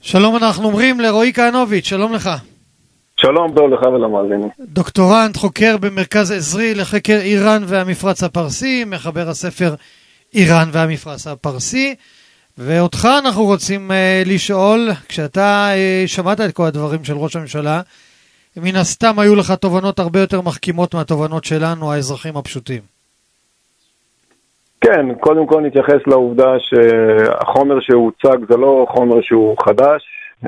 שלום, אנחנו אומרים לרועי כהנוביץ', שלום לך. שלום דור לך ולמאזינים. דוקטורנט, חוקר במרכז עזרי לחקר איראן והמפרץ הפרסי, מחבר הספר איראן והמפרץ הפרסי, ואותך אנחנו רוצים לשאול, כשאתה שמעת את כל הדברים של ראש הממשלה, מן הסתם היו לך תובנות הרבה יותר מחכימות מהתובנות שלנו, האזרחים הפשוטים. כן, קודם כל נתייחס לעובדה שהחומר שהוצג זה לא חומר שהוא חדש,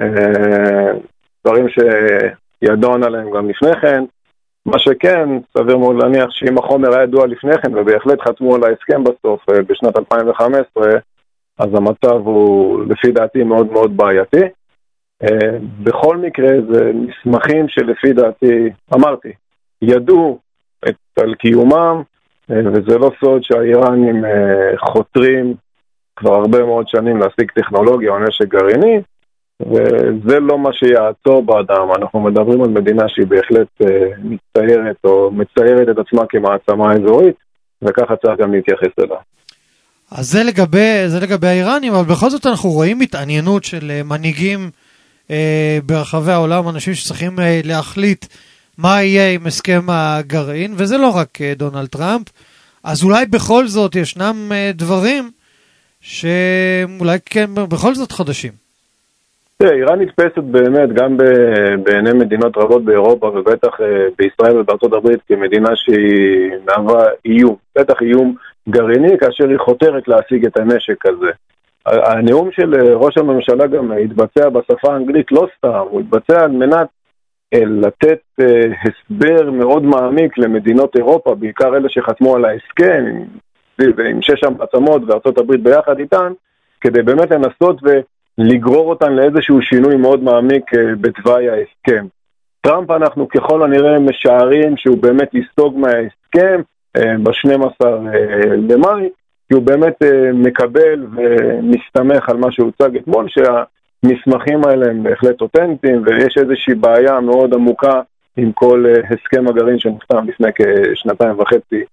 דברים שידעון עליהם גם לפני כן. מה שכן, סביר מאוד להניח שאם החומר היה ידוע לפני כן, ובהחלט חתמו על ההסכם בסוף בשנת 2015, אז המצב הוא לפי דעתי מאוד מאוד בעייתי. בכל מקרה זה מסמכים שלפי דעתי, אמרתי, ידעו על קיומם, וזה לא סוד שהאיראנים חותרים כבר הרבה מאוד שנים להשיג טכנולוגיה או נשק גרעיני, וזה לא מה שיעצור באדם. אנחנו מדברים על מדינה שהיא בהחלט מצטיירת או מציירת את עצמה כמעצמה אזורית, וככה צריך גם להתייחס אליה. אז זה לגבי האיראנים, אבל בכל זאת אנחנו רואים התעניינות של מנהיגים ברחבי העולם, אנשים שצריכים להחליט מה יהיה עם הסכם הגרעין, וזה לא רק דונלד טראמפ. אז אולי בכל זאת ישנם דברים שאולי כן בכל זאת חדשים. איראן נתפסת באמת גם בעיני מדינות רבות באירופה ובטח בישראל ובארצות הברית כמדינה שהיא מהווה איום, בטח איום גרעיני, כאשר היא חותרת להשיג את הנשק הזה. הנאום של ראש הממשלה גם התבצע בשפה האנגלית לא סתם, הוא התבצע על מנת לתת הסבר מאוד מעמיק למדינות אירופה, בעיקר אלה שחתמו על ההסכם עם 6 המעצמות וארצות הברית ביחד איתן, כדי באמת לנסות ולגרור אותן לאיזשהו שינוי מאוד מעמיק בתוואי ההסכם. טראמפ אנחנו ככל הנראה משערים שהוא באמת יסתוג מההסכם ב-12 למאי, כי הוא באמת מקבל ומסתמך על מה שהוצג אתמול, המסמכים האלה הם בהחלט אותנטיים, ויש איזושהי בעיה מאוד עמוקה עם כל הסכם הגרעין שנחתם לפני כ2.5-3.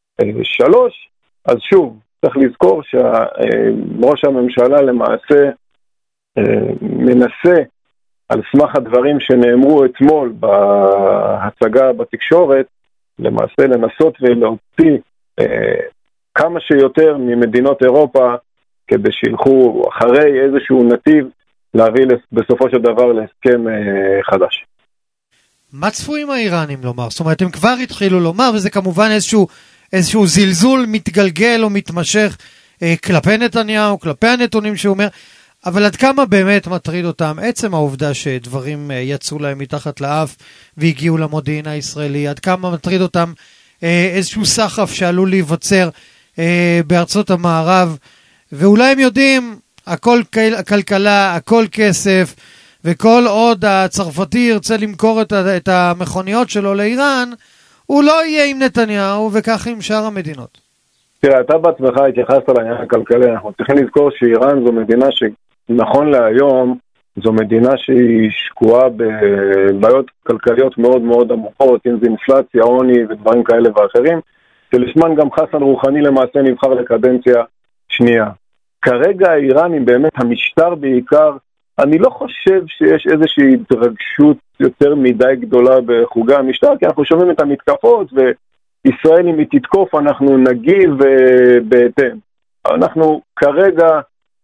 אז שוב, צריך לזכור שראש הממשלה למעשה מנסה, על סמך הדברים שנאמרו אתמול בהצגה בתקשורת, למעשה לנסות ולהוציא כמה שיותר ממדינות אירופה, כדי שילכו אחרי איזשהו נתיב, להביא בסופו של דבר להסכם חדש. מה צפויים האיראנים לומר? זאת אומרת, הם כבר התחילו לומר, וזה כמובן איזשהו זלזול מתגלגל או מתמשך כלפי נתניהו, כלפי הנתונים שהוא אומר, אבל עד כמה באמת מטריד אותם עצם העובדה שדברים יצאו להם מתחת לאף והגיעו למודיעין הישראלי? עד כמה מטריד אותם איזשהו סחף שעלול להיווצר בארצות המערב, ואולי הם יודעים, הכל כלכלה, הכל כסף, וכל עוד הצרפתי ירצה למכור את המכוניות שלו לאיראן, הוא לא יהיה עם נתניהו, וכך עם שאר המדינות. תראה, אתה בעצמך התייחסת לעניין הכלכלי. אנחנו צריכים לזכור שאיראן זו מדינה שנכון להיום, זו מדינה שהיא שקועה בבעיות כלכליות מאוד מאוד עמוקות, אם זה אינפלציה, עוני ודברים כאלה ואחרים, שלשמן גם חסן רוחני למעשה נבחר לקדנציה שנייה. כרגע האיראנים, באמת המשטר בעיקר, אני לא חושב שיש איזושהי התרגשות יותר מדי גדולה בחוגי המשטר, כי אנחנו שומעים את המתקפות, וישראל אם היא תתקוף אנחנו נגיב בהתאם. אנחנו כרגע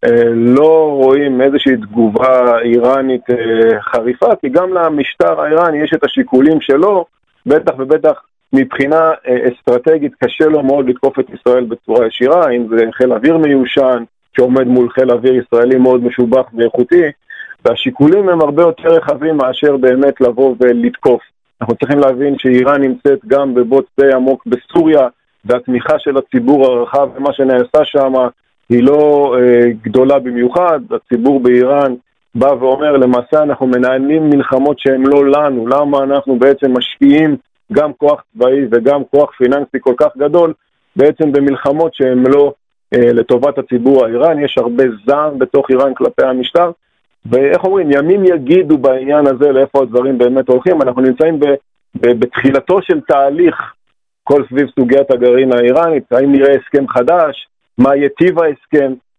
לא רואים איזושהי תגובה איראנית חריפה, כי גם למשטר האיראני יש את השיקולים שלו, בטח ובטח מבחינה אסטרטגית קשה לו מאוד לתקוף את ישראל בצורה ישירה, אם זה חיל אוויר מיושן, שעומד מול חיל אוויר ישראלי מאוד משובח ואיכותי, והשיקולים הם הרבה יותר רחבים מאשר באמת לבוא ולתקוף. אנחנו צריכים להבין שאיראן נמצאת גם בבוץ די עמוק בסוריה, והתמיכה של הציבור הרחב ומה שנעשה שם היא לא גדולה במיוחד. הציבור באיראן בא ואומר, למעשה אנחנו מנהלים מלחמות שהן לא לנו, למה אנחנו בעצם משקיעים גם כוח צבאי וגם כוח פיננסי כל כך גדול, בעצם במלחמות שהן לא לטובת הציבור האיראני. יש הרבה זעם בתוך איראן כלפי המשטר, ואיך אומרים, ימים יגידו בעניין הזה לאיפה הדברים באמת הולכים. אנחנו נמצאים בתחילתו של תהליך כל סביב סוגיית הגרעין האיראנית, האם נראה הסכם חדש, מה יטיב ההסכם,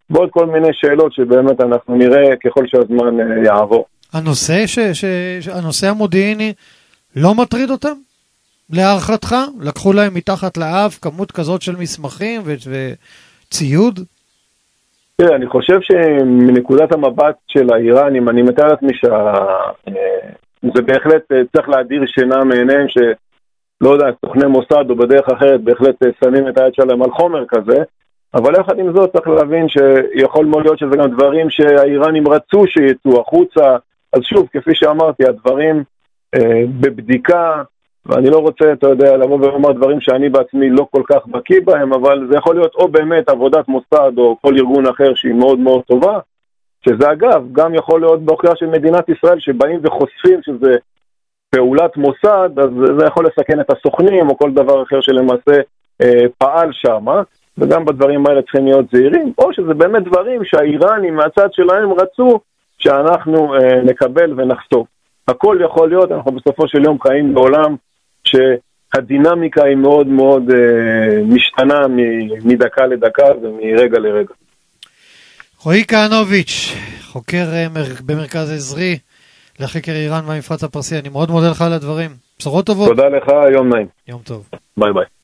ועוד כל מיני שאלות שבאמת אנחנו נראה ככל שהזמן יעבור. הנושא המודיעיני לא מטריד אותם? להערכתך? לקחו להם מתחת לאף כמות כזאת של מסמכים וציוד? תראה, אני חושב שמנקודת המבט של האיראנים, אני מתאר לעצמי שזה בהחלט צריך להדיר שינה מעיניהם, שלא יודע, סוכני מוסד או בדרך אחרת בהחלט שמים את היד שלהם על חומר כזה, אבל יחד עם זאת צריך להבין שיכול מאוד להיות שזה גם דברים שהאיראנים רצו שיצאו החוצה. אז שוב, כפי שאמרתי, הדברים בבדיקה, ואני לא רוצה, אתה יודע, לבוא ולומר דברים שאני בעצמי לא כל כך בקיא בהם, אבל זה יכול להיות או באמת עבודת מוסד או כל ארגון אחר שהיא מאוד מאוד טובה, שזה אגב, גם יכול להיות בהוכחה של מדינת ישראל שבאים וחושפים שזה פעולת מוסד, אז זה יכול לסכן את הסוכנים או כל דבר אחר שלמעשה פעל שם, וגם בדברים האלה צריכים להיות זהירים, או שזה באמת דברים שהאיראנים מהצד שלהם רצו שאנחנו נקבל ונחשוף. הכל יכול להיות, אנחנו בסופו של יום חיים בעולם שהדינמיקה היא מאוד מאוד משתנה מדקה לדקה ומרגע לרגע. רועי כהנוביץ', חוקר במרכז עזרי לחקר איראן והמפרץ הפרסי, אני מאוד מודה לך על הדברים. בשורות טובות. תודה לך, יום נעים. יום טוב. ביי ביי.